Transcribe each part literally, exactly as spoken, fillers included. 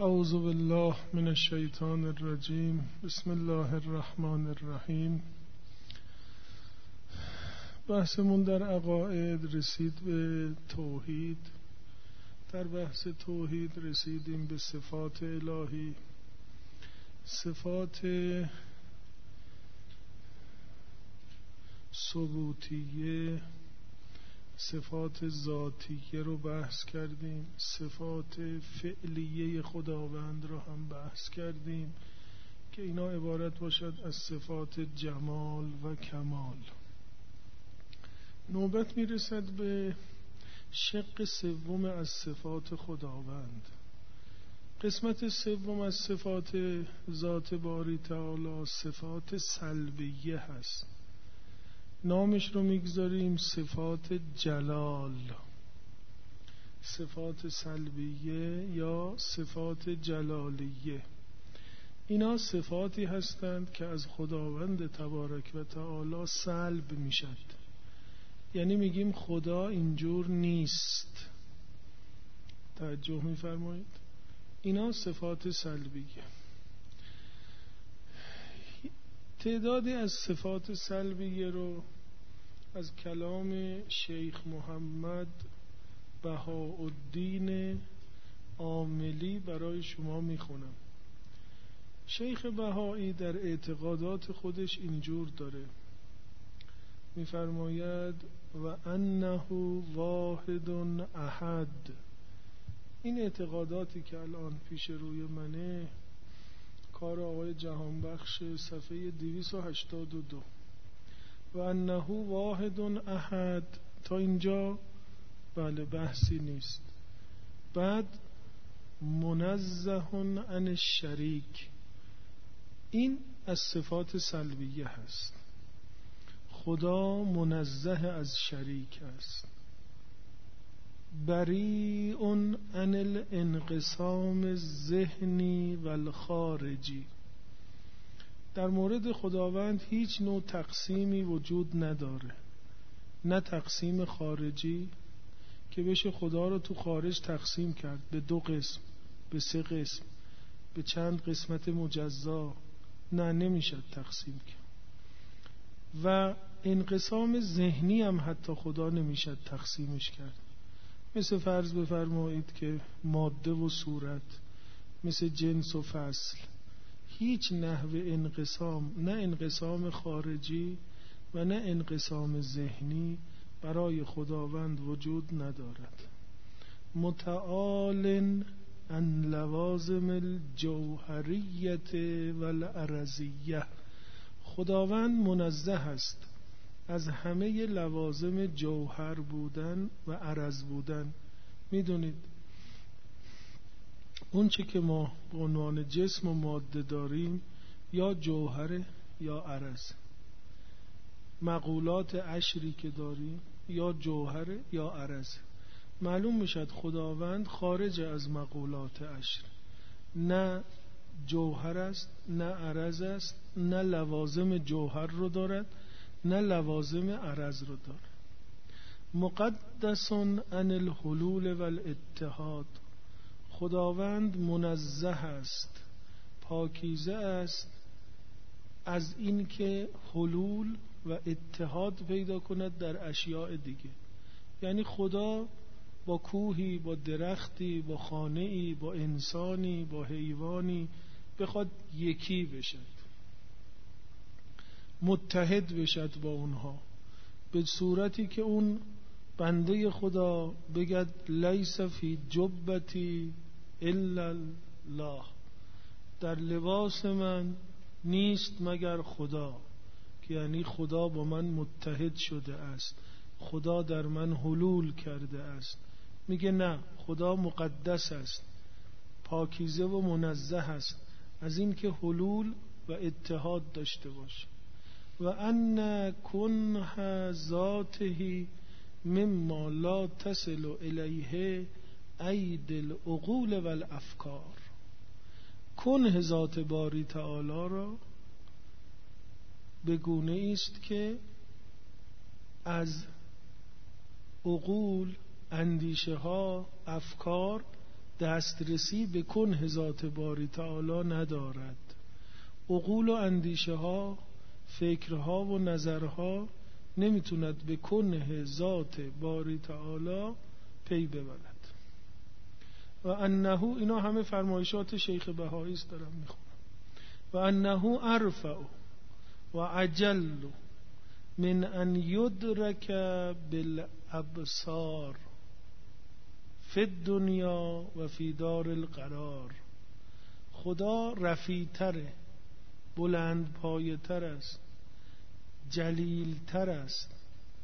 اعوذ بالله من الشیطان الرجیم. بسم الله الرحمن الرحیم. بحثمون در عقاید رسید به توحید. در بحث توحید رسیدیم به صفات الهی، صفات ثبوتیه، صفات ذاتیه رو بحث کردیم، صفات فعلیه خداوند رو هم بحث کردیم که اینا عبارت باشد از صفات جمال و کمال. نوبت میرسد به شق سوم از صفات خداوند. قسمت سوم از صفات ذات باری تعالی صفات سلبیه هست. نامش رو میگذاریم صفات جلال، صفات سلبیه یا صفات جلالیه. اینا صفاتی هستند که از خداوند تبارک و تعالی سلب میشد، یعنی میگیم خدا اینجور نیست. توجه میفرمایید؟ اینا صفات سلبیه. تعدادی از صفات سلبیه رو از کلام شیخ محمد بهاءالدین عاملی برای شما میخونم. شیخ بهایی در اعتقادات خودش اینجور داره، میفرماید و انه واحد احد. این اعتقاداتی که الان پیش روی منه کار آقای جهانبخش صفحه دویست و هشتاد و دو. و انه واحد احد تا اینجا بله بحثی نیست. بعد منزه عن الشریک، این از صفات سلبیه هست. خدا منزه از شریک است. بریء عن الانقسام الذهنی و الخارجی، در مورد خداوند هیچ نوع تقسیمی وجود نداره، نه تقسیم خارجی که بشه خدا رو تو خارج تقسیم کرد به دو قسم، به سه قسم، به چند قسمت مجزا، نه نمیشه تقسیم کرد. و انقسام ذهنی هم حتی خدا نمیشه تقسیمش کرد. مثل فرض بفرمایید که ماده و صورت، مثل جنس و فصل، هیچ نحو انقسام، نه انقسام خارجی و نه انقسام ذهنی برای خداوند وجود ندارد. متعال عن لوازم الجوهریت و العرضیه، خداوند منزه است از همه لوازم جوهر بودن و عرض بودن. میدونید اون چه که ما به عنوان جسم و ماده داریم یا جوهر یا عرض. مقولات عشری که داریم یا جوهر یا عرض. معلوم میشد خداوند خارج از مقولات عشر، نه جوهر است، نه عرض است، نه لوازم جوهر رو دارد، نه لوازم عرض رو دارد. مقدس عن الحلول و الاتحاد، خداوند منزه است، پاکیزه است از این که حلول و اتحاد پیدا کند در اشیاء دیگه. یعنی خدا با کوهی، با درختی، با خانه‌ای، با انسانی، با حیوانی بخواد یکی بشد، متحد بشد با اونها، به صورتی که اون بنده خدا بگد لیس فی جبتی الا الله، در لباس من نیست مگر خدا، که یعنی خدا با من متحد شده است، خدا در من حلول کرده است. میگه نه، خدا مقدس است، پاکیزه و منزه است از این که حلول و اتحاد داشته باشه. و ان کنه ذاته مما لا تصل الیه اید العقول و الافکار، کنه ذات باری تعالی را به گونه است که از عقول، اندیشه ها، افکار دسترسی به کنه ذات باری تعالی ندارد. عقول و اندیشه ها، فکرها و نظرها نمیتوند به کنه ذات باری تعالی پی ببرد. و انه، اینا همه فرمایشات شیخ بهایی است دارم میخونم. و انه ارفع و اجل من ان یدرک بالابصار فی الدنیا و فی دار القرار. خدا رفیع‌تره، بلند پایه تر است، جلیل تر است.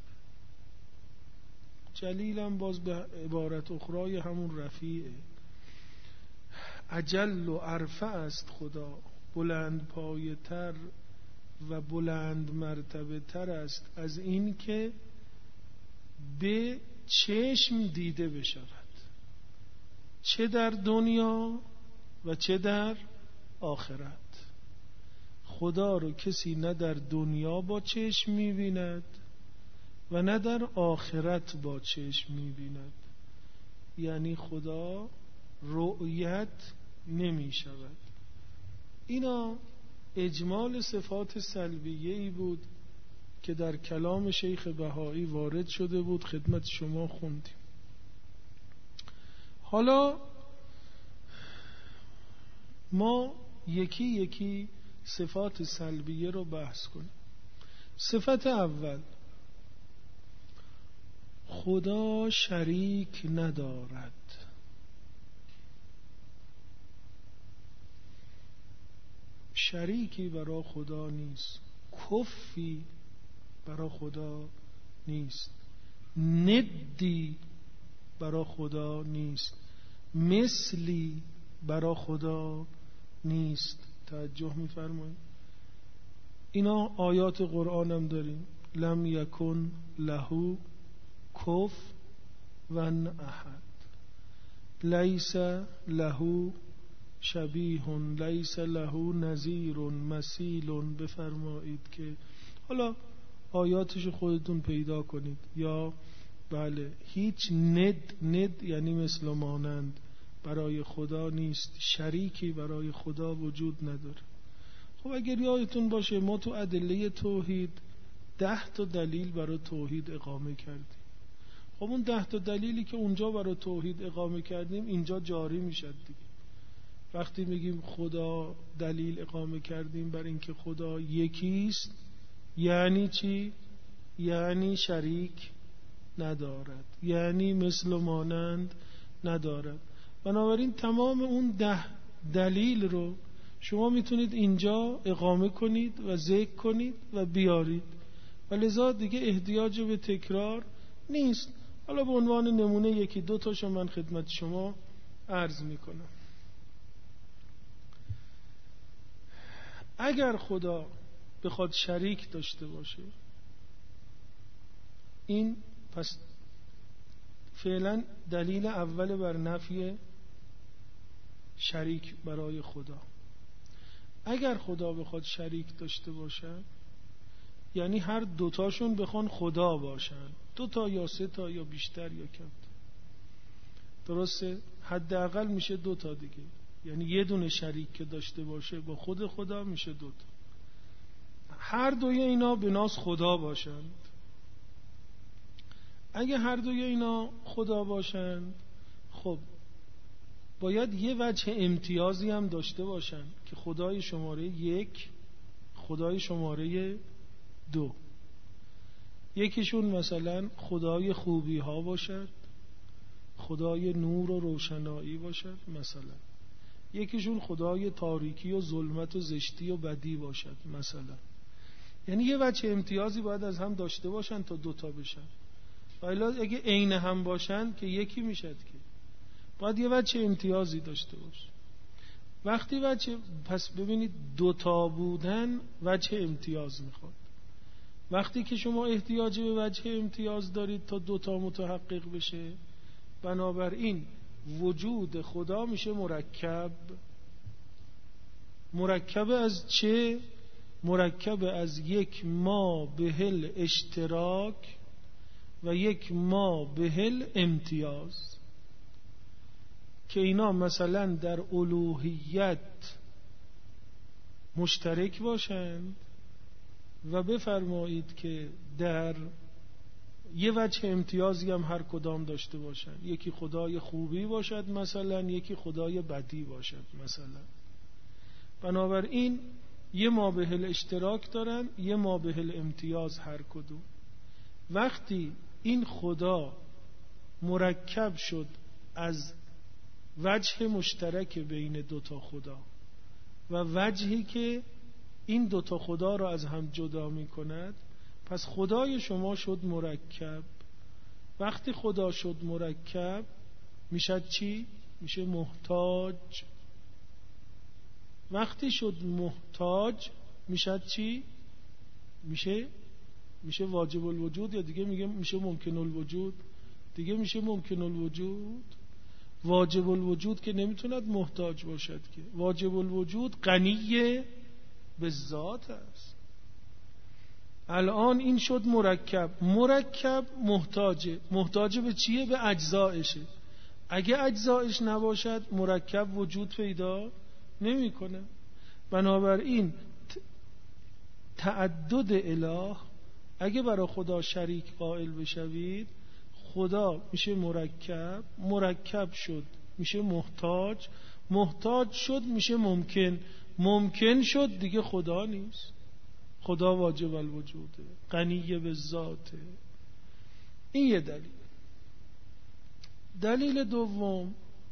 جلیلم باز به عبارت اخرای همون رفیعه. اجل و ارفع است خدا، بلند پایه تر و بلند مرتبه تر است از این که به چشم دیده بشود، چه در دنیا و چه در آخرت. خدا رو کسی نه در دنیا با چشم می‌بیند و نه در آخرت با چشم می‌بیند. یعنی خدا رؤیت نمی‌شود. اینا اجمال صفات سلبیه‌ای بود که در کلام شیخ بهایی وارد شده بود، خدمت شما خوندیم. حالا ما یکی یکی صفات سلبیه رو بحث کنیم. صفت اول، خدا شریک ندارد. شریکی برای خدا نیست، کفی برای خدا نیست، ندی برای خدا نیست، مثلی برای خدا نیست. توجه می‌فرمایید؟ اینا آیات قرآن هم داریم. لم یکن له کفوا احد، لیس له شبیه، لیس له نظیر مثیل. بفرمایید که حالا آیاتش خودتون پیدا کنید. یا بله، هیچ ند، ند یعنی مثل مانند، برای خدا نیست. شریکی برای خدا وجود نداره. خب اگر یادتون باشه ما تو ادله توحید ده تا دلیل برای توحید اقامه کردیم. خب اون ده تا دلیلی که اونجا برای توحید اقامه کردیم اینجا جاری میشد دیگه. وقتی میگیم خدا دلیل اقامه کردیم بر اینکه خدا یکیست، یعنی چی؟ یعنی شریک ندارد، یعنی مثل و مانند ندارد. بنابراین تمام اون ده دلیل رو شما میتونید اینجا اقامه کنید و ذکر کنید و بیارید و لذا دیگه احتیاج به تکرار نیست. حالا به عنوان نمونه یکی دو تاشو من خدمت شما عرض میکنم. اگر خدا بخواد شریک داشته باشه، این پس فعلا دلیل اول بر نفی شریک برای خدا. اگر خدا بخواد شریک داشته باشه یعنی هر دوتاشون بخوان خدا باشن، دوتا یا سه تا یا بیشتر یا کمتر، درسته؟ حداقل میشه دوتا دیگه. یعنی یه دونه شریک که داشته باشه با خود خدا میشه دوتا. هر دوی اینا به ناس خدا باشند. اگه هر دوی اینا خدا باشند، خب باید یه وجه امتیازی هم داشته باشن که خدای شماره یک، خدای شماره دو. یکیشون مثلا خدای خوبی ها باشد، خدای نور و روشنایی باشد مثلا. یکیشون خدای تاریکی و ظلمت و زشتی و بدی باشد مثلا. یعنی یه وجه امتیازی باید از هم داشته باشن تا دوتا بشن. ولی اگه عین هم باشن که یکی میشد که باید یه وجه امتیازی داشته باشه. وقتی وجه، پس ببینید دوتا بودن وجه امتیاز میخواد. وقتی که شما احتیاج به وجه امتیاز دارید تا دوتا متحقق بشه، بنابراین وجود خدا میشه مرکب. مرکب از چه؟ مرکب از یک ما بهل اشتراک و یک ما بهل امتیاز. که اینا مثلا در الوهیت مشترک باشند و بفرمایید که در یه وجه امتیازی هم هر کدام داشته باشند. یکی خدای خوبی باشد مثلا، یکی خدای بدی باشد مثلا. بنابراین یه مابهل اشتراک دارن، یه مابهل امتیاز هر کدوم. وقتی این خدا مرکب شد از وجه مشترک بین دوتا خدا و وجهی که این دوتا خدا را از هم جدا می کند، پس خدای شما شد مرکب. وقتی خدا شد مرکب میشه چی؟ میشه محتاج. وقتی شد محتاج میشه چی؟ میشه میشه واجب الوجود، یا دیگه میگه میشه ممکن الوجود. دیگه میشه ممکن الوجود. واجب الوجود که نمیتوند محتاج باشد که. واجب الوجود غنی به ذات است. الان این شد مرکب. مرکب محتاجه. محتاج به چیه؟ به اجزایشه. اگه اجزایش نباشد مرکب وجود پیدا نمیکنه. بنابراین تعدد اله، اگه برای خدا شریک قائل بشوید، خدا میشه مرکب، مرکب شد میشه محتاج، محتاج شد میشه ممکن، ممکن شد دیگه خدا نیست. خدا واجب الوجوده، غنی به ذاته. این یه دلیل. دلیل دوم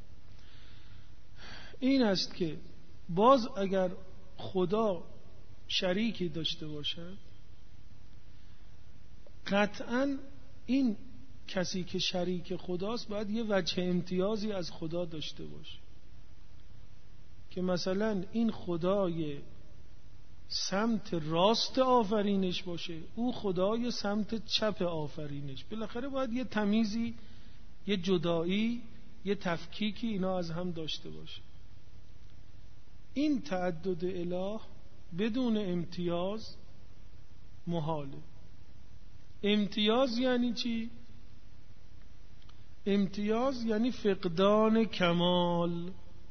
این است که باز اگر خدا شریکی داشته باشد، قطعاً این کسی که شریک خداست باید یه وجه امتیازی از خدا داشته باشه، که مثلا این خدای سمت راست آفرینش باشه، او خدای سمت چپ آفرینش. بالاخره باید یه تمیزی، یه جدایی، یه تفکیکی اینا از هم داشته باشه. این تعدد اله بدون امتیاز محاله. امتیاز یعنی چی؟ امتیاز یعنی فقدان کمال.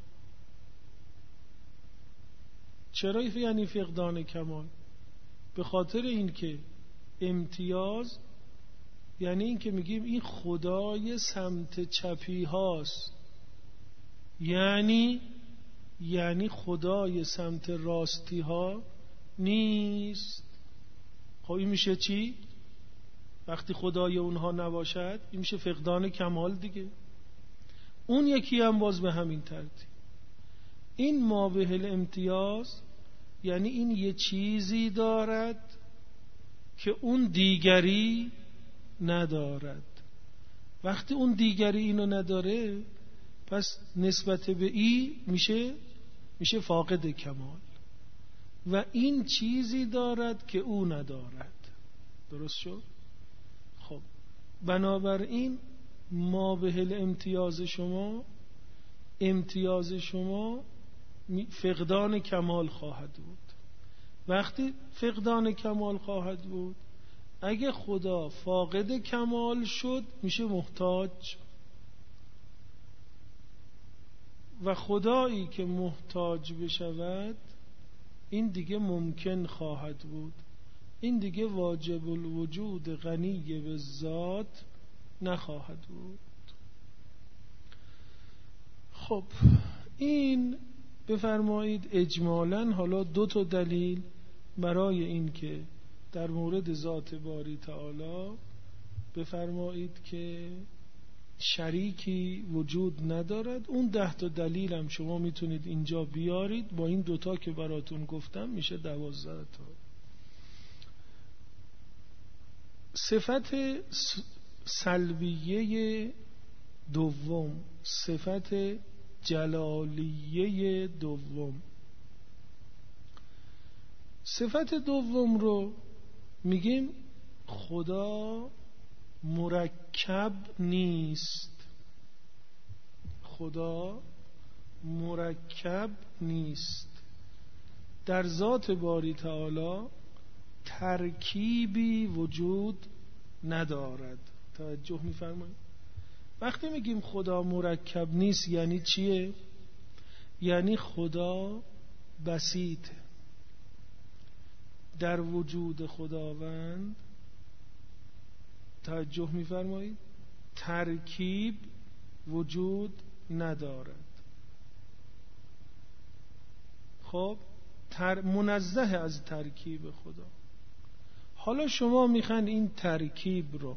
چرا یعنی فقدان کمال؟ به خاطر اینکه امتیاز یعنی اینکه میگیم این خدای سمت چپی هاست، یعنی یعنی خدای سمت راستی ها نیست. خب این میشه چی؟ وقتی خدای اونها نباشد این میشه فقدان کمال دیگه. اون یکی هم باز به همین ترتیب. این مابهل امتیاز یعنی این یه چیزی دارد که اون دیگری ندارد. وقتی اون دیگری اینو نداره پس نسبت به ای میشه میشه فاقد کمال، و این چیزی دارد که او ندارد. درست شد؟ خب بنابراین مابهل امتیاز شما، امتیاز شما فقدان کمال خواهد بود. وقتی فقدان کمال خواهد بود، اگه خدا فاقد کمال شد میشه محتاج، و خدایی که محتاج بشود این دیگه ممکن خواهد بود. این دیگه واجب الوجود غنی به ذات نخواهد بود. خب این بفرمایید اجمالاً حالا دو تا دلیل برای این که در مورد ذات باری تعالی بفرمایید که شریکی وجود ندارد. اون ده تا دلیل هم شما میتونید اینجا بیارید، با این دوتا که براتون گفتم میشه دوازده تا. صفت سلبیه دوم، صفت جلالیه دوم. صفت دوم رو میگیم خدا مرکب نیست. خدا مرکب نیست. در ذات باری تعالی ترکیبی وجود ندارد. توجه می‌فرمایید؟ وقتی میگیم خدا مرکب نیست یعنی چیه؟ یعنی خدا بسیطه. در وجود خداوند توجه می‌فرمایید ترکیب وجود ندارد. خب تر منزه از ترکیب خدا. حالا شما میخواین این ترکیب رو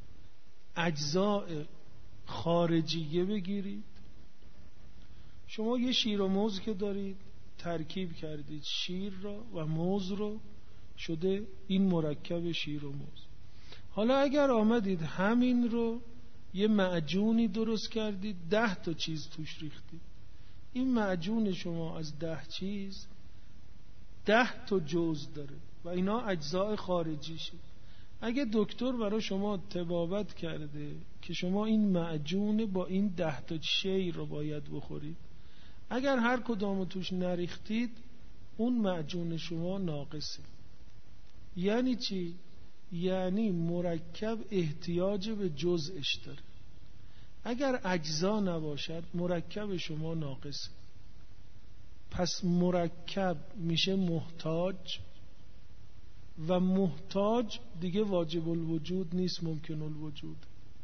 اجزاء خارجیه بگیرید. شما یه شیر و موز که دارید ترکیب کردید شیر رو و موز رو، شده این مرکب شیر و موز. حالا اگر آمدید همین رو یه معجونی درست کردید، ده تا چیز توش ریختید، این معجون شما از ده چیز ده تا جزء داره و اینا اجزاء خارجیشه. اگه دکتر برای شما طبابت کرده که شما این معجون با این ده تا شی رو باید بخورید، اگر هر کدامو توش نریختید اون معجون شما ناقصه. یعنی چی؟ یعنی مرکب احتیاج به جزءش داره. اگر اجزا نباشد مرکب شما ناقصه. پس مرکب میشه محتاج و محتاج دیگه واجب الوجود نیست، ممکن الوجود.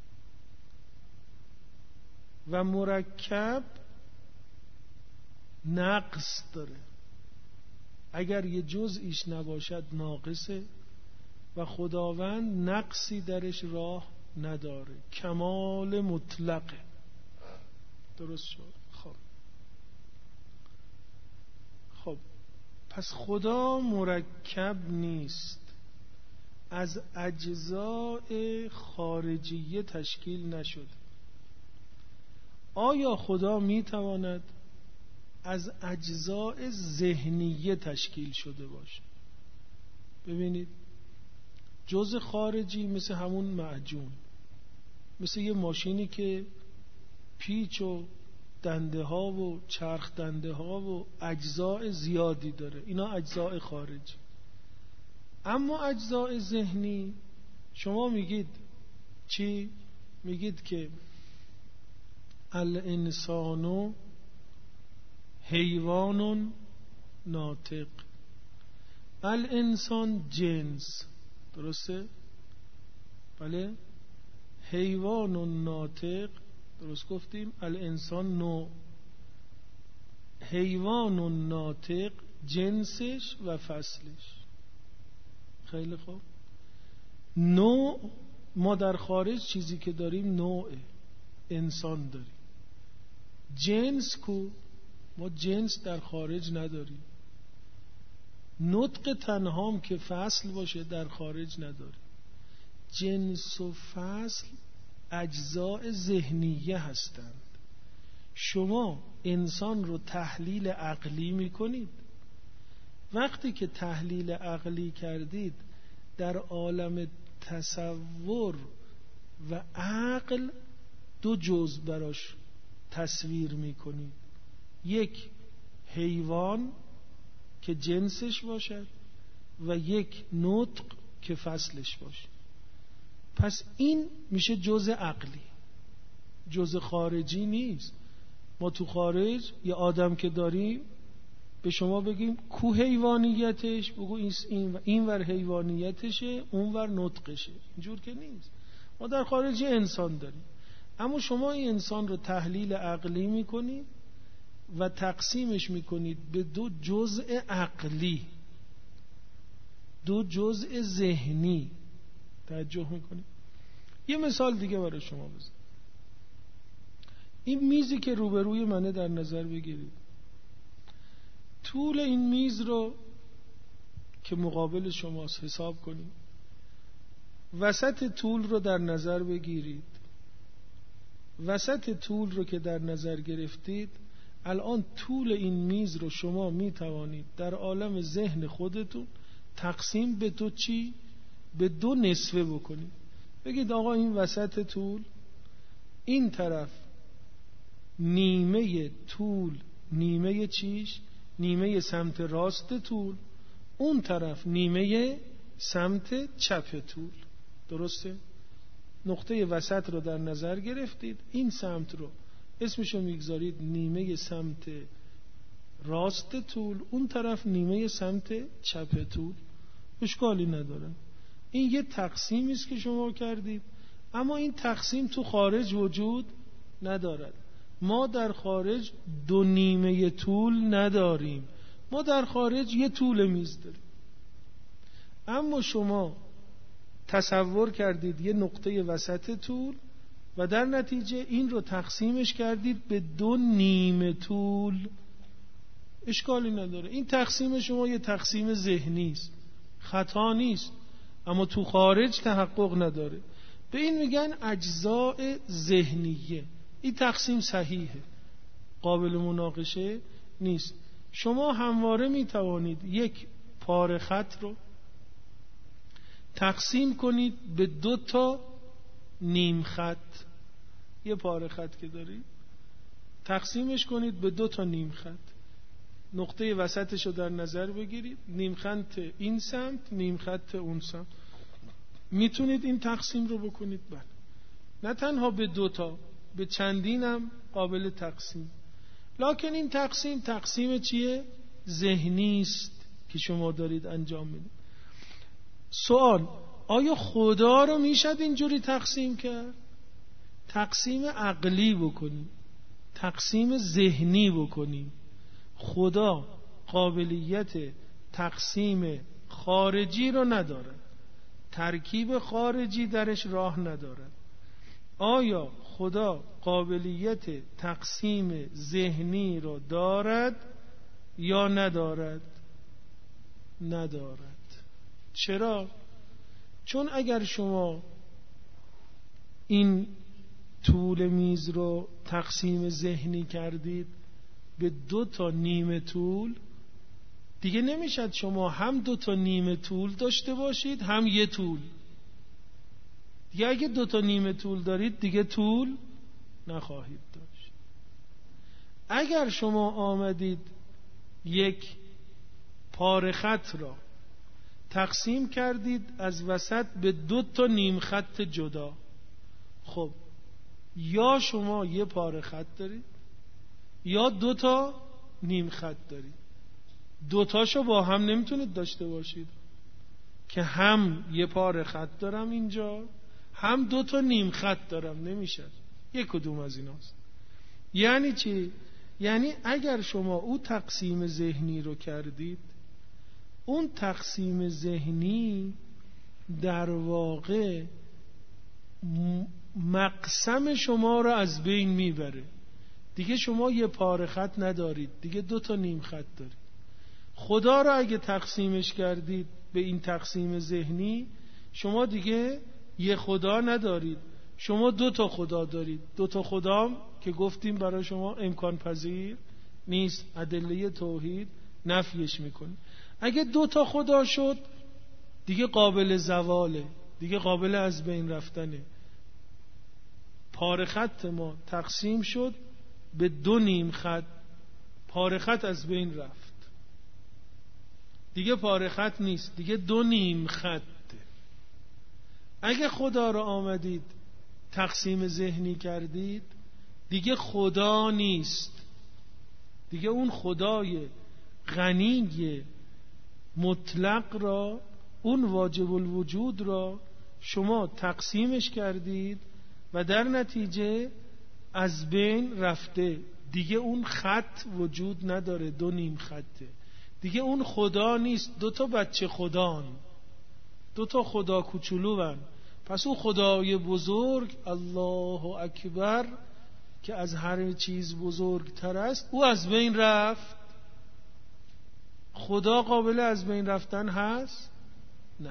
و مرکب نقص داره، اگر یه جزئیش نباشد ناقصه و خداوند نقصی درش راه نداره، کمال مطلقه. درست شد؟ خب خب پس خدا مرکب نیست، از اجزاء خارجیه تشکیل نشد. آیا خدا میتواند از اجزاء ذهنیه تشکیل شده باشه؟ ببینید جزء خارجی مثل همون معجون، مثل یه ماشینی که پیچ و دنده ها و چرخ دنده ها و اجزاء زیادی داره، اینا اجزاء خارجی. اما اجزاء ذهنی شما میگید چی؟ میگید که الانسان حیوان ناطق. الانسان جنس، درسته؟ بله. حیوان ناطق، درست گفتیم. الانسان نوع، حیوان ناطق جنسش و فصلش. خیلی خوب. نوع ما در خارج چیزی که داریم نوع انسان داریم. جنس کو؟ ما جنس در خارج نداریم. نطق تنهام که فصل باشه در خارج نداریم. جنس و فصل اجزاء ذهنیه هستند. شما انسان رو تحلیل عقلی میکنید. وقتی که تحلیل عقلی کردید در عالم تصور و عقل دو جزء براش تصویر میکنید. یک حیوان که جنسش باشد و یک نطق که فصلش باشه. پس این میشه جزء عقلی، جزء خارجی نیست. ما تو خارج یه آدم که داریم به شما بگیم کو حیوانیتش، بگو این و این ور حیوانیتشه، اون ور نطقشه. اینجور که نیست. ما در خارج انسان داریم، اما شما این انسان رو تحلیل عقلی میکنید و تقسیمش میکنید به دو جزء عقلی، دو جزء ذهنی. توجه میکنید؟ یه مثال دیگه برای شما بزنم. این میزی که روبروی منه در نظر بگیرید. طول این میز رو که مقابل شماست حساب کنید. وسط طول رو در نظر بگیرید. وسط طول رو که در نظر گرفتید، الان طول این میز رو شما می توانید در عالم ذهن خودتون تقسیم به دو چی؟ به دو نصفه بکنید. بگید آقا این وسط طول، این طرف نیمه طول، نیمه چیش؟ نیمه سمت راست طول، اون طرف نیمه سمت چپ طول. درسته؟ نقطه وسط رو در نظر گرفتید، این سمت رو اسمشو میگذارید نیمه سمت راست طول، اون طرف نیمه سمت چپ طول، اشکالی نداره. این یه تقسیمی است که شما کردید، اما این تقسیم تو خارج وجود ندارد. ما در خارج دو نیمه طول نداریم، ما در خارج یه طول میز داریم. اما شما تصور کردید یه نقطه وسط طول و در نتیجه این رو تقسیمش کردید به دو نیمه طول، اشکالی نداره. این تقسیم شما یه تقسیم ذهنی است، خطا نیست، اما تو خارج تحقق نداره. به این میگن اجزاء ذهنیه. این تقسیم صحیحه، قابل مناقشه نیست. شما همواره میتوانید یک پاره خط رو تقسیم کنید به دو تا نیم خط. یه پاره خط که دارید تقسیمش کنید به دو تا نیم خط، نقطه وسطش رو در نظر بگیرید، نیم خط این سمت، نیم خط اون سمت. میتونید این تقسیم رو بکنید. بله، نه تنها به دو تا، به چندین هم قابل تقسیم. لکن این تقسیم تقسیم چیه؟ ذهنی است که شما دارید انجام میدید. سوال: آیا خدا رو میشد اینجوری تقسیم کرد؟ تقسیم عقلی بکنیم، تقسیم ذهنی بکنیم. خدا قابلیت تقسیم خارجی رو ندارد، ترکیب خارجی درش راه ندارد. آیا خدا قابلیت تقسیم ذهنی رو دارد یا ندارد؟ ندارد. چرا؟ چون اگر شما این طول میز رو تقسیم ذهنی کردید به دو تا نیمه طول، دیگه نمیشد شما هم دو تا نیمه طول داشته باشید هم یه طول. دیگه اگه دو تا نیمه طول دارید دیگه طول نخواهید داشت. اگر شما آمدید یک پاره خط را تقسیم کردید از وسط به دو تا نیم خط جدا، خب یا شما یه پاره خط دارید یا دو تا نیم خط دارید. دو تاشو با هم نمیتونید داشته باشید که هم یه پاره خط دارم اینجا هم دو تا نیم خط دارم، نمیشه. یک کدوم از ایناست. یعنی چی؟ یعنی اگر شما او تقسیم ذهنی رو کردید، اون تقسیم ذهنی در واقع مقسم شما رو از بین میبره. دیگه شما یه پاره خط ندارید، دیگه دو تا نیم خط دارید. خدا رو اگه تقسیمش کردید به این تقسیم ذهنی، شما دیگه یه خدا ندارید، شما دو تا خدا دارید. دو تا خدا که گفتیم برای شما امکان پذیر نیست، ادله توحید نفیش میکنه. اگه دو تا خدا شد دیگه قابل زواله، دیگه قابل از بین رفتنه. پاره خط ما تقسیم شد به دو نیم خط، پاره خط از بین رفت، دیگه پاره خط نیست، دیگه دو نیم خط. اگه خدا رو آمدید تقسیم ذهنی کردید، دیگه خدا نیست، دیگه اون خدای غنی مطلق را، اون واجب الوجود را شما تقسیمش کردید و در نتیجه از بین رفته. دیگه اون خط وجود نداره، دو نیم خطه. دیگه اون خدا نیست، دو تا بچه خدان، دو تا خدا کوچولو بن. پس اون خدای بزرگ الله اکبر که از هر چیز بزرگتر است، او از بین رفت. خدا قابل از بین رفتن هست؟ نه،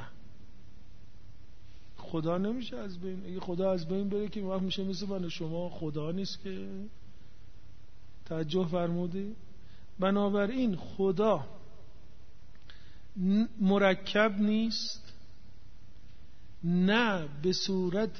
خدا نمیشه از بین. اگه خدا از بین بره که وقت میشه مثل من شما خدا نیست که. توجه فرمودی؟ بنابراین خدا مرکب نیست، نه به صورت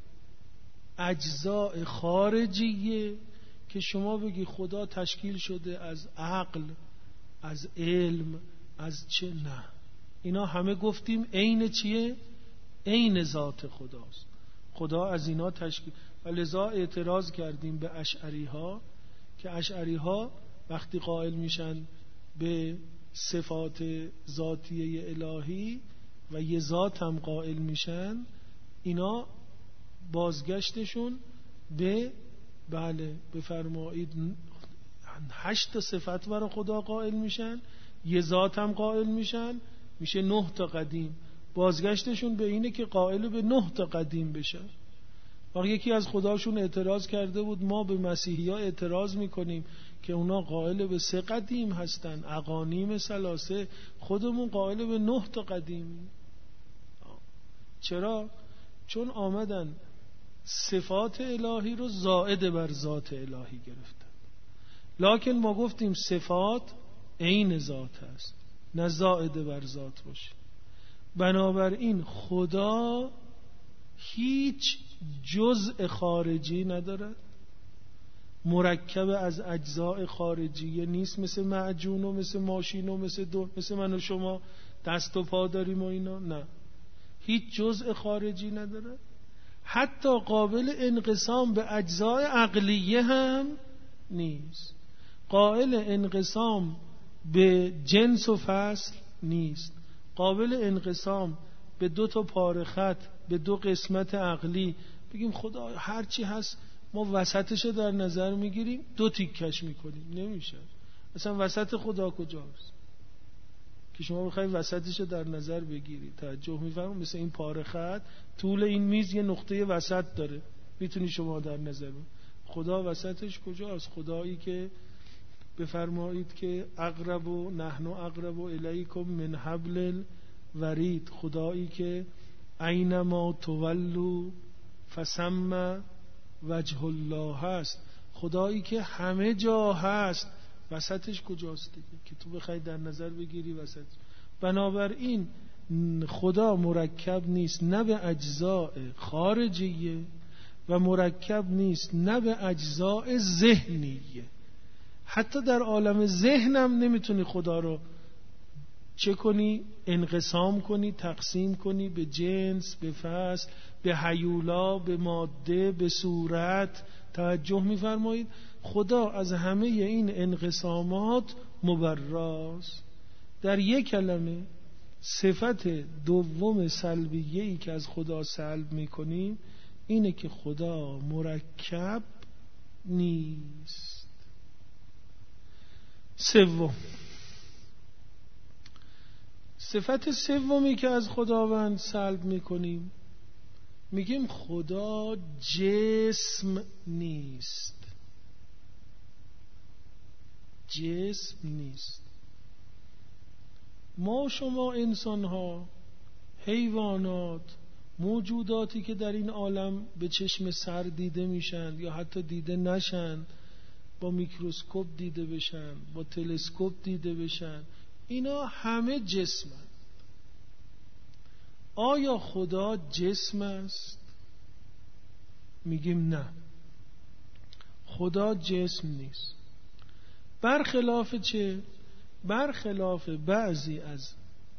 اجزاء خارجیه که شما بگی خدا تشکیل شده از عقل، از علم، از چه. نه، اینا همه گفتیم عین چیه؟ عین ذات خداست. خدا از اینا تشکیل. و لذا اعتراض کردیم به اشعری ها که اشعری ها وقتی قائل میشن به صفات ذاتیه الهی و یه ذات هم قائل میشن، اینا بازگشتشون به بله بفرمایید هشت تا صفت برای خدا قائل میشن، یه ذات هم قائل میشن، میشه نه تا قدیم. بازگشتشون به اینه که قائل به نه تا قدیم بشن. وقتی یکی از خداشون اعتراض کرده بود ما به مسیحی ها اعتراض میکنیم که اونا قائل به سه قدیم هستن، اقانیم ثلاثه، خودمون قائل به نه تا قدیم. چرا؟ چون آمدن صفات الهی رو زائد بر ذات الهی گرفتن. لکن ما گفتیم صفات عین ذات هست، نه زائد بر ذات باشه. بنابراین خدا هیچ جزء خارجی ندارد، مرکب از اجزاء خارجی نیست، مثل معجون و مثل ماشین و مثل دو مثل من و شما دست و پا داریم و اینا. نه، هیچ جزء خارجی نداره، حتی قابل انقسام به اجزاء عقلیه هم نیست، قابل انقسام به جنس و فصل نیست، قابل انقسام به دو تا پاره خط، به دو قسمت عقلی. بگیم خدا هرچی هست ما وسطشو در نظر میگیریم دو تیکش میکنیم، نمیشه. اصلا وسط خدا کجاست که شما بخواید وسطشو در نظر بگیرید؟ توجه میفرمایید؟ مثل این پاره خط طول این میز یه نقطه وسط داره، میتونی شما در نظر بگیرید. خدا وسطش کجاست؟ خدایی که بفرمایید که اقرب و نحن اقرب الیکم من حبل الورید، خدایی که اینما تولوا فثم وجه الله هست، خدایی که همه جا هست، وسطش کجاست دیگه که تو بخوای در نظر بگیری وسط؟ بنابراین خدا مرکب نیست نه به اجزاء خارجیه و مرکب نیست نه به اجزاء ذهنیه. حتی در عالم ذهنم نمیتونی خدا رو چه کنی؟ انقسام کنی، تقسیم کنی به جنس، به فصل، به هیولا، به ماده، به صورت. توجه میفرمایید؟ خدا از همه این انقسامات مبراست. در یک کلمه صفت دوم سلبیه‌ای که از خدا سلب میکنیم اینه که خدا مرکب نیست. سوم، صفت سومی که از خداوند سلب میکنیم میگیم خدا جسم نیست. جسم نیست. ما شما انسان ها، حیوانات، موجوداتی که در این عالم به چشم سر دیده میشن یا حتی دیده نشن، با میکروسکوپ دیده بشن، با تلسکوپ دیده بشن، اینا همه جسمن. آیا خدا جسم است؟ میگیم نه، خدا جسم نیست. برخلاف چه؟ برخلاف بعضی از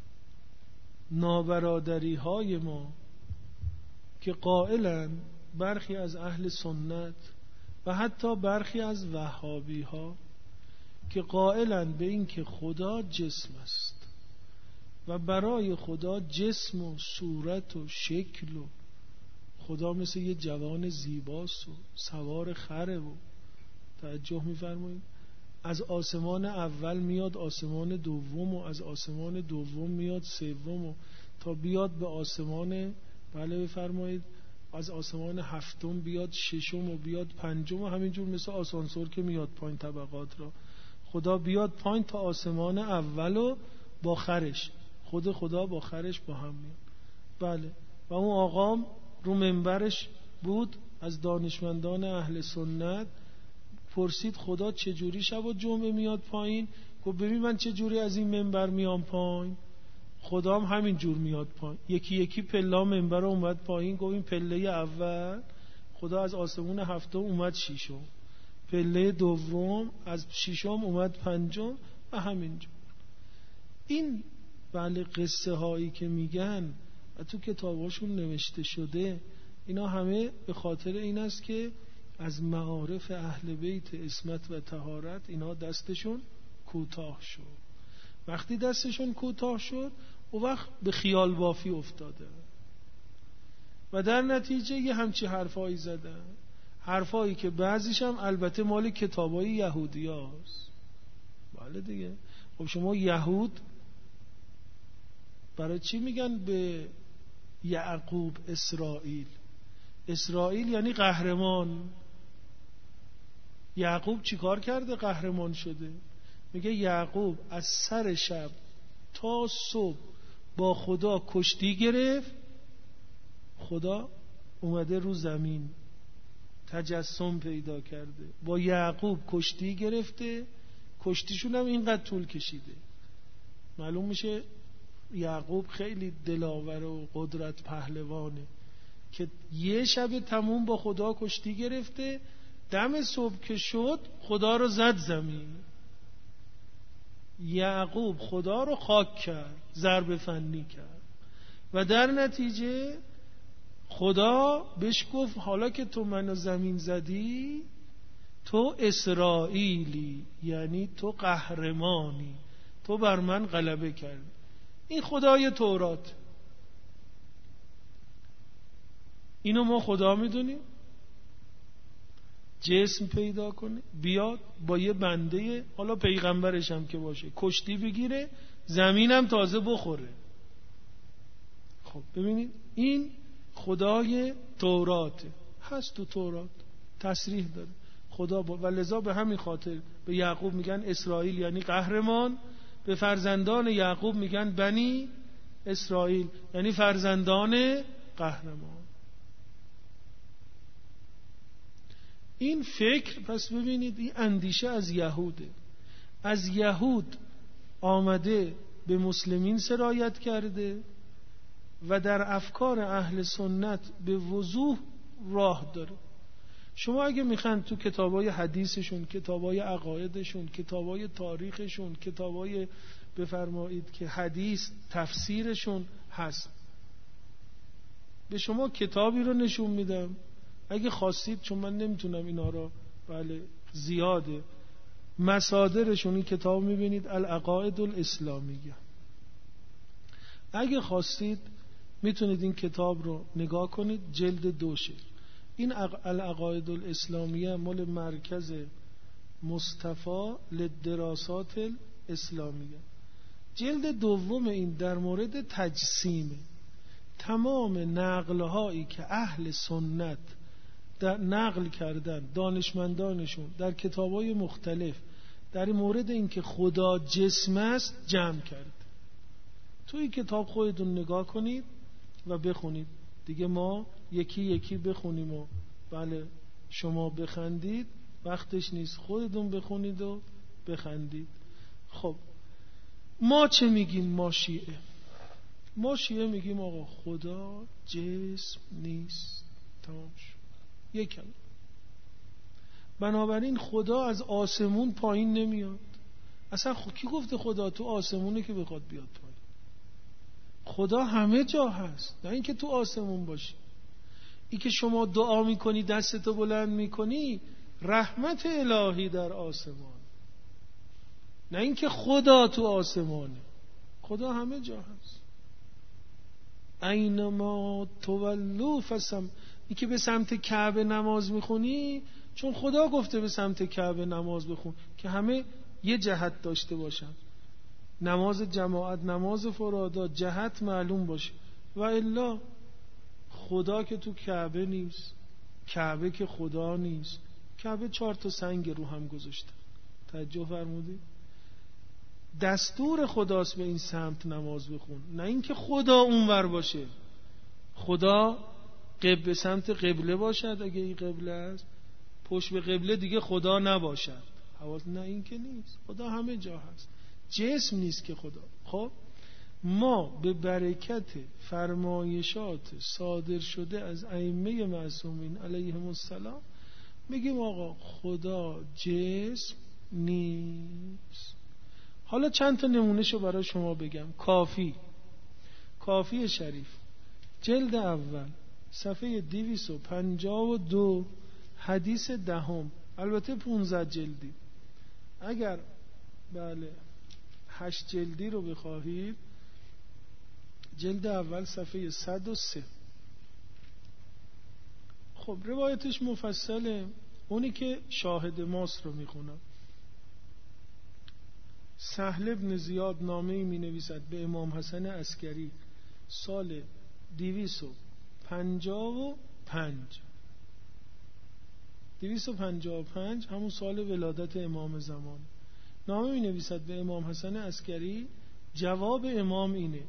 نابرادری های ما که قائلن، برخی از اهل سنت و حتی برخی از وهابی ها که قائلن به این که خدا جسم است و برای خدا جسم و صورت و شکل و خدا مثل یه جوان زیباست و سوار خره و توجه میفرمایید از آسمان اول میاد آسمان دوم و از آسمان دوم میاد سوم و تا بیاد به آسمان بله بفرمایید از آسمان هفتم بیاد ششم و بیاد پنجم و همینجور مثل آسانسور که میاد پایین طبقات را. خدا بیاد پایین تا آسمان اول و با خرش، خود خدا با خرش با هم میاد. بله، و اون آقام رو منبرش بود از دانشمندان اهل سنت، پرسید خدا چجوری شب و جمعه میاد پایین؟ گفت ببین من چجوری از این منبر میام پایین، خدا هم همین جور میاد پایین. یکی یکی پلا منبر رو اومد پایین. گفت این پله اول خدا از آسمون هفتم اومد ششم، پله دوم از ششم اومد پنجم و همینجور. این بله قصه هایی که میگن و تو کتاباشون نوشته شده اینا همه به خاطر این است که از معارف اهل بیت عصمت و طهارت اینا دستشون کوتاه شد. وقتی دستشون کوتاه شد اون وقت به خیال بافی افتاده و در نتیجه یه همچی حرفایی زدن، حرفایی که بعضیش هم البته مال کتابای یهودی هاست. بله دیگه. خب شما یهود برای چی میگن به یعقوب اسرائیل؟ اسرائیل یعنی قهرمان. یعقوب چی کار کرده قهرمان شده؟ میگه یعقوب از سر شب تا صبح با خدا کشتی گرفت، خدا اومده رو زمین تجسم پیدا کرده، با یعقوب کشتی گرفته، کشتیشون هم اینقدر طول کشیده. معلوم میشه یعقوب خیلی دلاور و قدرت پهلوانه که یه شب تموم با خدا کشتی گرفته، دم صبح که شد خدا رو زد زمین. یعقوب خدا رو خاک کرد، ضرب فنی کرد و در نتیجه خدا بهش گفت حالا که تو منو زمین زدی تو اسرائیلی، یعنی تو قهرمانی، تو بر من غلبه کردی. این خدای تورات. اینو ما خدا میدونیم جسم پیدا کنه بیاد با یه بنده، حالا پیغمبرش هم که باشه، کشتی بگیره زمینم تازه بخوره. خب ببینید این خدای توراته، هست تو تورات تصریح داره خدا با... و لذا به همین خاطر به یعقوب میگن اسرائیل یعنی قهرمان، به فرزندان یعقوب میگن بنی اسرائیل یعنی فرزندان قهرمان. این فکر پس ببینید این اندیشه از یهوده، از یهود آمده به مسلمین سرایت کرده و در افکار اهل سنت به وضوح راه داره. شما اگه میخواین تو کتابای حدیثشون، کتابای عقایدشون، کتابای تاریخشون، کتابای بفرمایید که حدیث تفسیرشون هست، به شما کتابی رو نشون میدم اگه خواستید، چون من نمیتونم اینا رو، بله زیاده، مصادرشون این کتاب میبینید العقاید الاسلامیه. اگه خواستید میتونید این کتاب رو نگاه کنید، جلد دوشه. این العقاید الاسلامیه مال مرکز مصطفی للدراسات الاسلامیه. جلد دوم این در مورد تجسیمه. تمام نقلهایی که اهل سنت در نقل کردن دانشمندانشون در کتابای مختلف در مورد اینکه خدا جسم است جمع کرد. تو این کتاب خودتون نگاه کنید و بخونید دیگه. ما یکی یکی بخونیم و بله شما بخندید، وقتش نیست، خودتون بخونید و بخندید. خب ما چه میگیم؟ ما شیعه ما شیعه میگیم آقا خدا جسم نیست، تمام شد. یکم بنابراین خدا از آسمون پایین نمیاد. اصلا خ... کی گفته خدا تو آسمونه که بخواد بیاد پایین؟ خدا همه جا هست، نه اینکه تو آسمون باشی. این که شما دعا میکنی دستتو بلند میکنی رحمت الهی در آسمان، نه اینکه خدا تو آسمانه. خدا همه جا هست. اینما تولوا فثم. این که به سمت کعبه نماز میخونی چون خدا گفته به سمت کعبه نماز بخون که همه یه جهت داشته باشن، نماز جماعت، نماز فرادا، جهت معلوم باشه. و الا خدا که تو کعبه نیست، کعبه که خدا نیست. کعبه چهار تا سنگ رو هم گذاشته. توجه فرمودید؟ دستور خداست به این سمت نماز بخون، نه اینکه خدا اونور باشه. خدا قبله سمت قبله باشد، اگه این قبله است پشت به قبله دیگه خدا نباشد. حواس نه، این که نیست. خدا همه جا هست، جسم نیست که خدا. خب ما به برکت فرمایشات صادر شده از ائمه معصومین علیهم السلام میگیم آقا خدا جسم نیست. حالا چند تا نمونهشو برای شما بگم. کافی کافی شریف جلد اول صفحه دویست و پنجاه و دو حدیث دهم. البته پونزده جلدی. اگر بله هشت جلدی رو بخواهید، جلد اول صفحه صد و سه. خب روایتش مفصله، اونی که شاهد ماست رو میخونم. سهل بن زیاد نامه‌ای می‌نویسد به امام حسن عسکری سال دویست و پنجاه و پنج دویست و پنجاه و پنج همون سال ولادت امام زمان. نامه می‌نویسد به امام حسن عسکری. جواب امام اینه: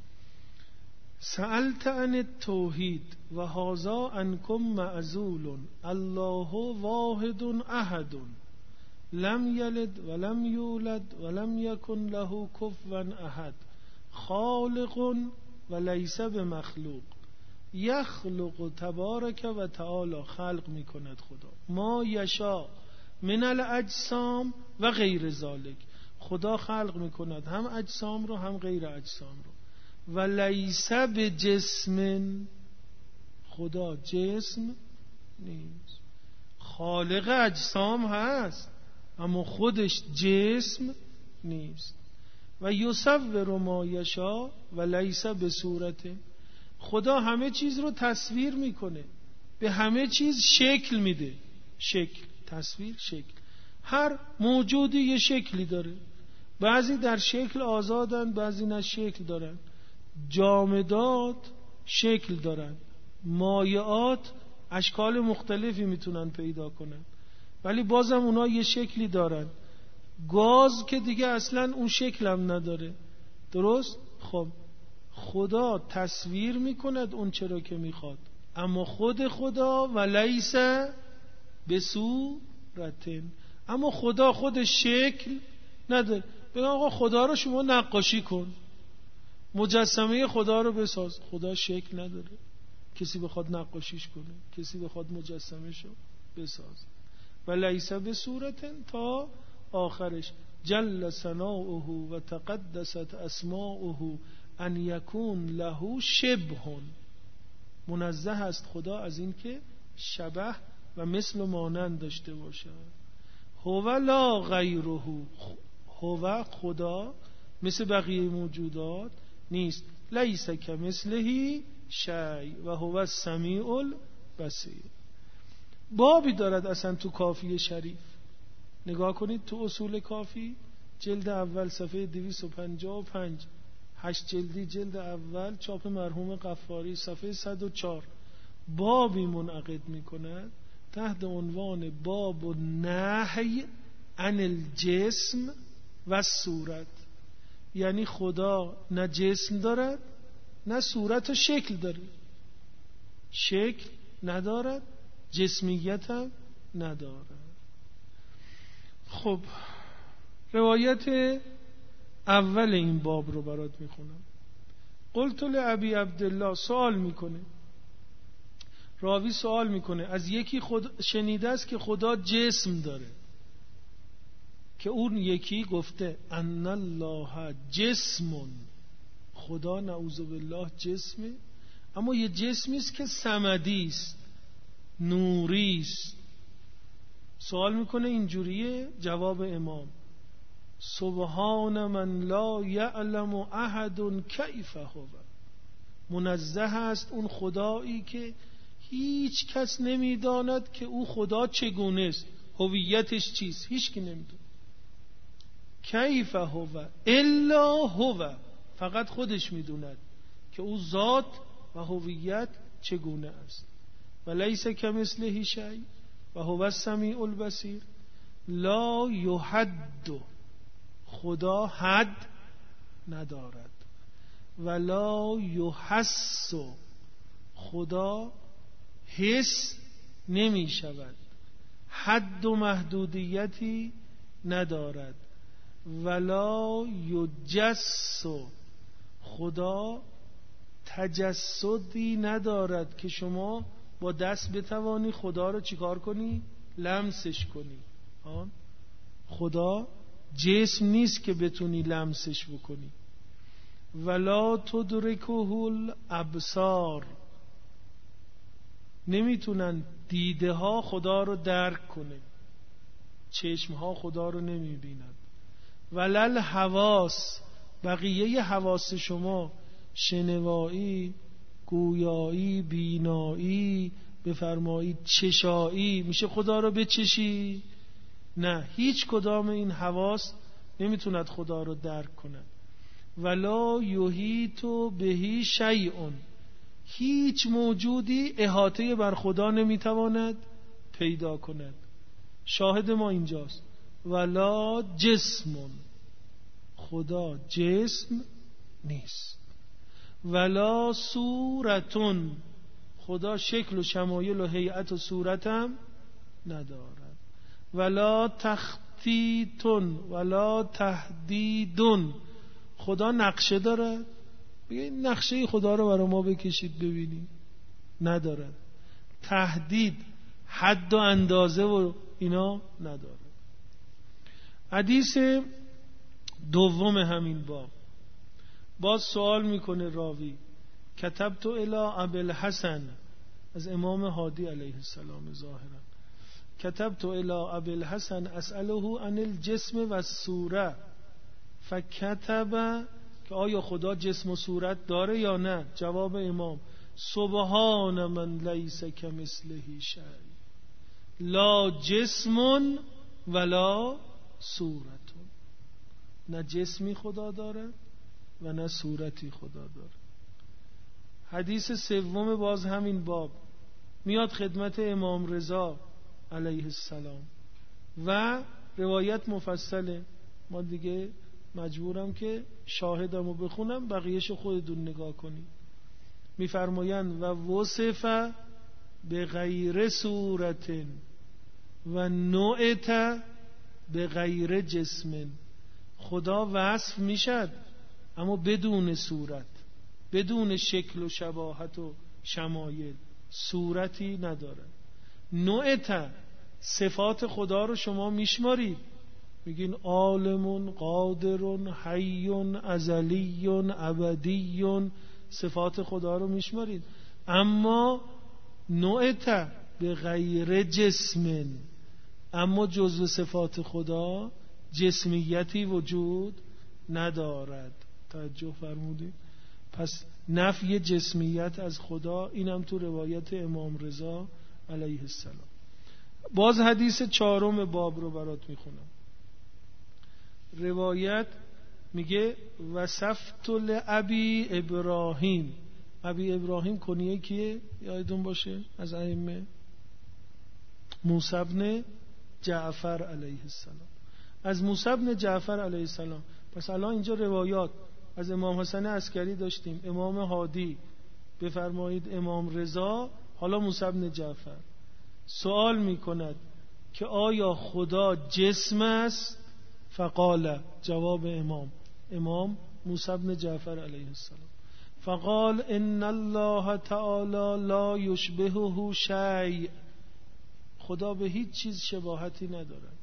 سألت عن التوحید و هذا عنکم معزول، الله واحد احد لم یلد ولم یولد ولم یکن له کفوا احد خالق وليس بمخلوق یخلق تبارک و تعالی. خلق میکند خدا ما یشاء من الاجسام و غیر ذالک. خدا خلق میکند هم اجسام رو هم غیر اجسام رو. و لیس بجسم، خدا جسم نیست. خالق اجسام هست اما خودش جسم نیست. و یصور ما یشاء و لیس بصورت. خدا همه چیز رو تصویر میکنه، به همه چیز شکل میده. شکل، تصویر، شکل. هر موجودی یه شکلی داره. بعضی در شکل آزادن، بعضی نه شکل دارن. جامدات شکل دارن، مایعات اشکال مختلفی میتونن پیدا کنن، ولی بازم اونا یه شکلی دارن. گاز که دیگه اصلا اون شکل هم نداره. درست؟ خب خدا تصویر میکند اون چرا که میخواد، اما خود خدا و لیس بصورت، اما خدا خودش شکل نداره. بگم آقا خدا رو شما نقاشی کن، مجسمه خدا رو بساز. خدا شکل نداره، کسی بخواد نقاشیش کنه، کسی بخواد مجسمه شو بساز. و لیس بصورت تا آخرش. جل ثناؤه و تقدست اسماؤه ان یکون له شبه. منزه است خدا از این که شبه و مثل و مانند داشته باشه. هو لا غیره، هو خدا مثل بقیه موجودات نیست. لیس کمثله شیء و هو السمیع البصیر. بابی دارد اصلا تو کافی شریف. نگاه کنید تو اصول کافی جلد اول صفحه دویست و پنجاه و پنج، هشت جلدی جلد اول چاپ مرحوم غفاری صفحه صد و چهار، بابی منعقد می کند تحت عنوان باب النهی عن الجسم و صورت. یعنی خدا نه جسم دارد نه صورت و شکل داره، شکل ندارد، جسمیت هم ندارد. خب روایت اول این باب رو برات میخونم. قلت لابی عبدالله، سوال میکنه راوی، سوال میکنه از یکی خود شنیده است که خدا جسم داره، که اون یکی گفته ان الله جسم، خدا نعوذ بالله جسمه، اما یه جسمی است که صمدی است، نوری است. سوال میکنه اینجوریه؟ جواب امام: سبحان من لا یعلم احد کیف هو. منزه است اون خدایی که هیچ کس نمیداند که او خدا چگونه است، هویتش چیست، هیچ کی نمیدونه. کیف هو الا هو، فقط خودش میدوند که او ذات و هویت چگونه است. و لیس کمثله شیء و هو السمیع البصیر. لا یحد، خدا حد ندارد. ولا یحس، خدا حس نمی شود، حد و محدودیتی ندارد. ولا یجس، خدا تجسدی ندارد که شما با دست بتوانی خدا رو چیکار کنی؟ لمسش کنی. آن خدا جسم نیست که بتونی لمسش بکنی. ولا تدرکه الابصار، نمیتونن دیده ها خدا رو درک کنه، چشم ها خدا رو نمیبینن. ولل حواس، بقیه حواس شما، شنوایی، گویایی، بینایی، بفرمایید چشایی، میشه خدا رو بچشی؟ نه، هیچ کدام این حواس نمیتوند خدا رو درک کند. ولا یحیط بهی شیء، هیچ موجودی احاطه بر خدا نمیتواند پیدا کند. شاهد ما اینجاست. ولا جسم، خدا جسم نیست. ولا صورتون، خدا شکل و شمایل و هیئت و صورت هم ندارد. ولا تخطیطون ولا تهدیدون، خدا نقشه دارد؟ بگه نقشه خدا رو برای ما بکشید ببینیم. ندارد. تهدید، حد و اندازه و اینا ندارد. حدیث دوم همین باب، باز سوال میکنه راوی، کتبت الی ابی الحسن، از امام هادی علیه السلام ظاهرا، کتبت الی ابی الحسن اسأله عن الجسم و الصوره فکتب، که آیا خدا جسم و صورت داره یا نه؟ جواب امام، سبحان من لیس کمثله شیء لا جسم ولا صورت، نه جسمی خدا داره و نه صورتی خدا داره. حدیث سوم باز همین باب میاد خدمت امام رضا علیه السلام و روایت مفصله، ما دیگه مجبورم که شاهدمو بخونم، بقیهشو خودتون نگاه کنید. میفرمایند و وصف به غیر صورت و نوعت به غیر جسم، خدا وصف میشد اما بدون صورت، بدون شکل و شباهت و شمایل، صورتی نداره. نوعت، صفات خدا رو شما میشمارید، میگین عالم، قادر، حی، ازلی، ابدی، صفات خدا رو میشمارید، اما نوعت به غیر جسم، اما جزو صفات خدا جسمیتی وجود ندارد. توجه فرمودید؟ پس نفی جسمیت از خدا، اینم تو روایت امام رضا علیه السلام. باز حدیث چهارم باب رو برات میخونم. روایت میگه وصفت لابی ابراهیم، ابی ابراهیم کنیه کیه؟ یادتون باشه از ائمه، موسی بن جعفر علیه السلام، از موسی بن جعفر علیه السلام. پس الان اینجا روایات از امام حسن عسکری داشتیم، امام هادی، بفرمایید امام رضا، حالا موسی بن جعفر. سوال میکند که آیا خدا جسم است؟ فقال، جواب امام امام موسی بن جعفر علیه السلام، فقال ان الله تعالی لا یشبهه شیء، خدا به هیچ چیز شباهتی ندارد.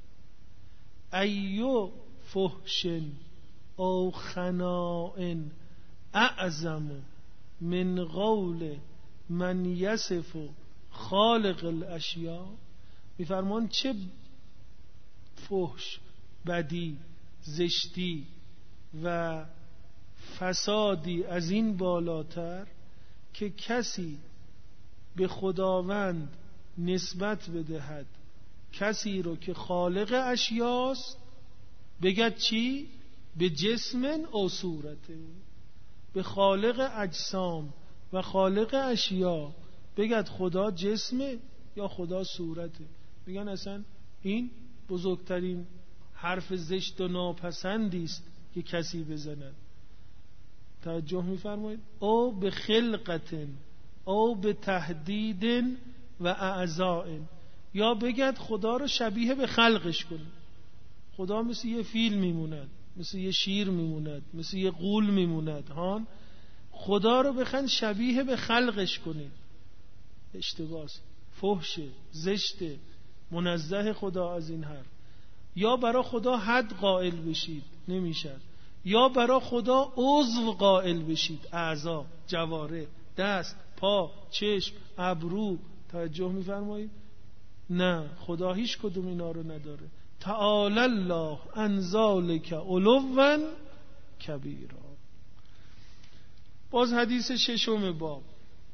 ایو فحش او خناء اعظم من قول من یصف خالق الاشیاء، میفرمان چه فحش، بدی، زشتی و فسادی از این بالاتر که کسی به خداوند نسبت بدهد کسی رو که خالق اشیاست، بگد چی؟ به جسم او صورته، به خالق اجسام و خالق اشیا بگد خدا جسمه یا خدا صورته. میگن اصلا این بزرگترین حرف زشت و ناپسندی است که کسی بزند. توجه میفرمایید؟ او به خلقت او به تهدید و اعضاء، یا بگد خدا رو شبیه به خلقش کنه، خدا مثل یه فیل میموند، مثل یه شیر میموند، مثل یه غول میموند، هان خدا رو بخند شبیه به خلقش کنید. اشتباس، فحشه، زشته، منزه خدا از این حرف. یا برای خدا حد قائل بشید، نمیشد. یا برای خدا عضو قائل بشید، اعضا، جواره، دست، پا، چشم، ابرو، توجه میفرمایید؟ نه، خدا هیچ کدوم اینا رو نداره. تعالی الله عن ذلک علوا کبیرا. باز حدیث ششم باب.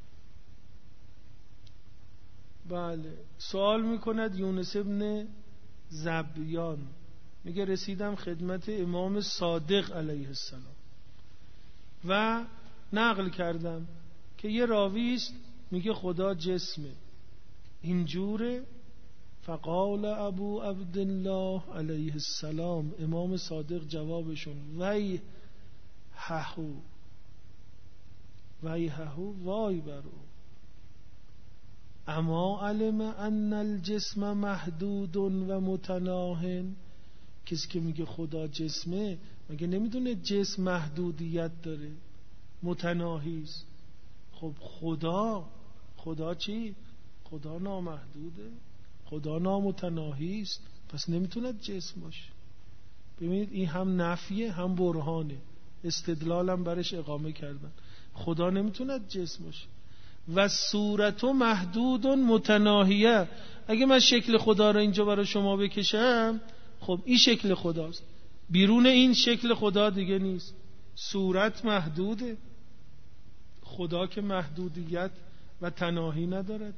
بله، سوال میکند یونس ابن زبیان، میگه رسیدم خدمت امام صادق علیه السلام و نقل کردم که یه راویست میگه خدا جسمه، اینجوره. فقال ابو عبدالله علیه السلام، امام صادق جوابشون وی ههو وی ههو وای برو، اما علم ان الجسم محدود و متناهن. کسی که میگه خدا جسمه مگه نمیدونه جسم محدودیت داره، متناهی است؟ خب خدا خدا چی؟ خدا نامحدوده، خدا نامتناهی است، پس نمیتونه جسم باشه. ببینید این هم نفیه هم برهانه، استدلالم برش اقامه کردن. خدا نمیتونه جسم باشه. و صورت محدود متناهیه. اگه من شکل خدا رو اینجا برای شما بکشم، خب این شکل خداست، بیرون این شکل خدا دیگه نیست. صورت محدوده، خدا که محدودیت و تناهی ندارد.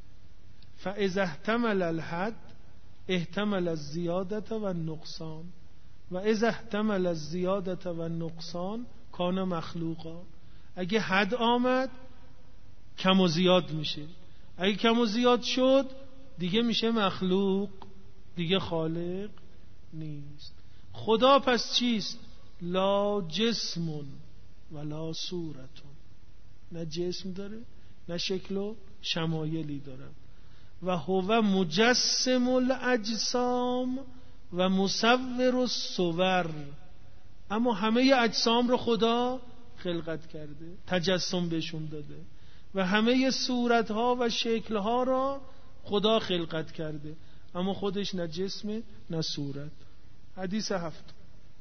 فاذا احتمل الحد احتمل الزیادت و النقصان و اذا احتمل الزیادت و النقصان کان مخلوقا. اگه حد آمد کم و زیاد میشه، اگه کم و زیاد شد دیگه میشه مخلوق، دیگه خالق نیست. خدا پس چیست؟ لا جسم ولا صورتون، نه جسم داره نه شکل و شمایلی داره. و هو مجسم الاجسام و مصور الصور. اما همه اجسام رو خدا خلقت کرده، تجسم بهشون داده، و همه صورتها و شکلها را خدا خلقت کرده، اما خودش نه جسم نه صورت. حدیث هفت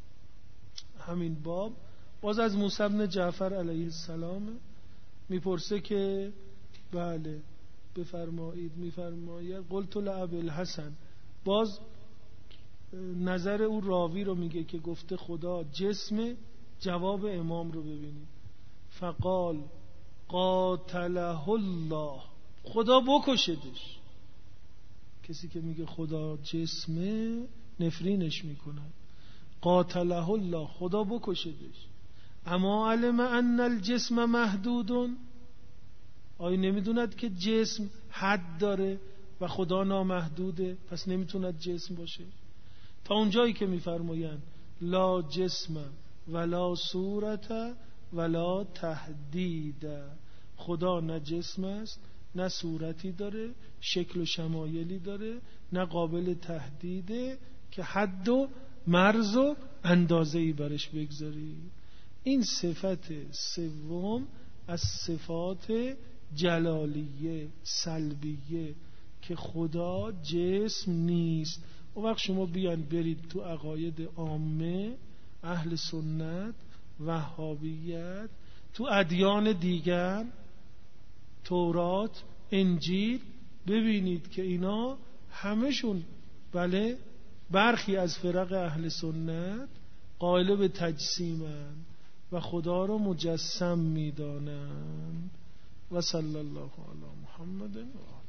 همین باب، باز از موسی بن جعفر علیه السلام میپرسه که بله بفرمایید، میفرماید قلت لابی الحسن. باز نظر او راوی رو میگه که گفته خدا جسم، جواب امام رو ببینید. فقال قاتله الله، خدا بکشدش. کسی که میگه خدا جسمه نفرینش میکنن. قاتله الله، خدا بکشدش. اما علم ان الجسم محدودون، آیا نمیدوند که جسم حد داره و خدا نامحدوده، پس نمیتوند جسم باشه؟ تا اونجایی که میفرمایند لا جسم ولا صورت ولا تهدید، خدا نه جسم است نه صورتی داره، شکل و شمایلی داره، نه قابل تهدیده که حد و مرز و اندازه‌ای برش بگذاری. این صفت سوم از صفات جلالیه سلبیه که خدا جسم نیست. اون وقت شما بیان برید تو عقاید عامه، اهل سنت، وهابیت، تو ادیان دیگر، تورات، انجیل، ببینید که اینا همشون بله برخی از فرق اهل سنت قائل به تجسیمند و خدا رو مجسم میدانند. و صلی الله علی محمد و